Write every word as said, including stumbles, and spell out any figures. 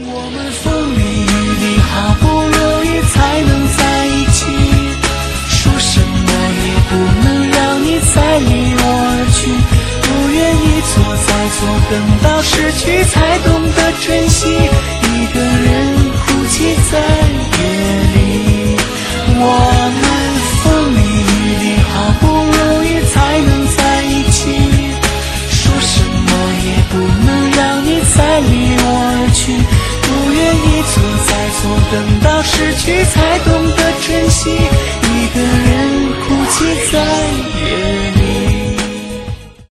我们风里雨里好不容易才能在一起，说什么也不能让你再离我而去，不愿意错再错，等到失去才懂得珍惜，一个人哭泣在夜里。我们风里雨里好不容易才能在一起，说什么也不能让你再离我而去，不愿意错再错，等到失去才懂得珍惜，一个人哭泣在夜里。